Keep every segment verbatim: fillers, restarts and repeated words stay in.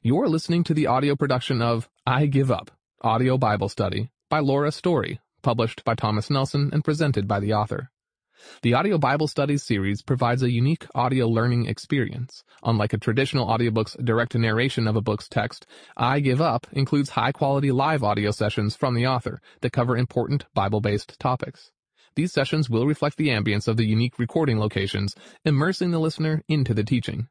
You're listening to the audio production of I Give Up, Audio Bible Study by Laura Story, published by Thomas Nelson and presented by the author. The Audio Bible Studies series provides a unique audio learning experience. Unlike a traditional audiobook's direct narration of a book's text, I Give Up includes high-quality live audio sessions from the author that cover important Bible-based topics. These sessions will reflect the ambience of the unique recording locations, immersing the listener into the teaching.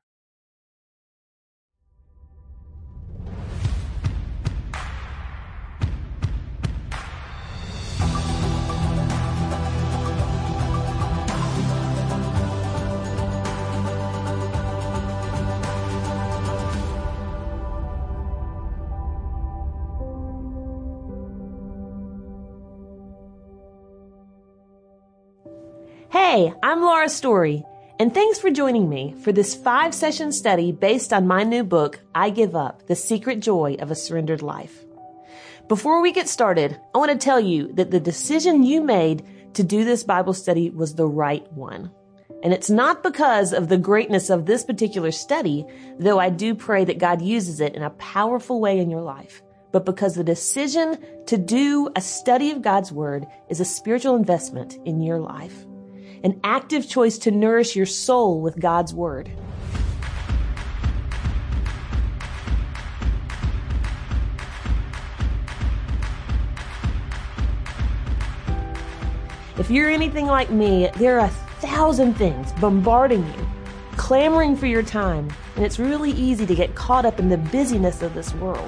Hey, I'm Laura Story, and thanks for joining me for this five-session study based on my new book, I Give Up, The Secret Joy of a Surrendered Life. Before we get started, I want to tell you that the decision you made to do this Bible study was the right one. And it's not because of the greatness of this particular study, though I do pray that God uses it in a powerful way in your life, but because the decision to do a study of God's Word is a spiritual investment in your life. An active choice to nourish your soul with God's Word. If you're anything like me, there are a thousand things bombarding you, clamoring for your time, and it's really easy to get caught up in the busyness of this world.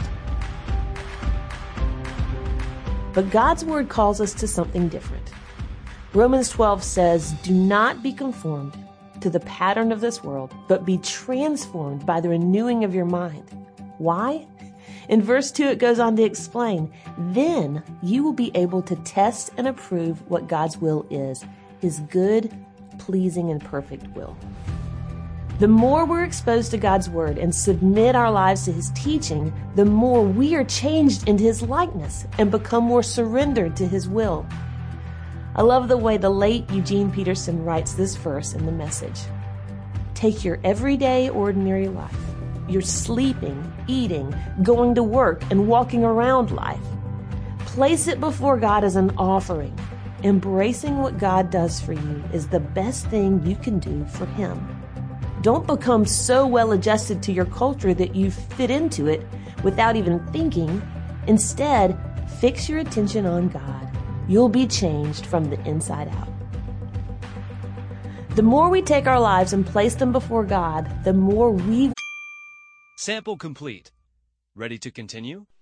But God's Word calls us to something different. Romans twelve says, do not be conformed to the pattern of this world, but be transformed by the renewing of your mind. Why? In verse two, it goes on to explain, then you will be able to test and approve what God's will is, his good, pleasing, and perfect will. The more we're exposed to God's Word and submit our lives to his teaching, the more we are changed into his likeness and become more surrendered to his will. I love the way the late Eugene Peterson writes this verse in the Message. Take your everyday, ordinary life, your sleeping, eating, going to work, and walking around life. Place it before God as an offering. Embracing what God does for you is the best thing you can do for him. Don't become so well adjusted to your culture that you fit into it without even thinking. Instead, fix your attention on God. You'll be changed from the inside out. The more we take our lives and place them before God, the more we... Sample complete. Ready to continue?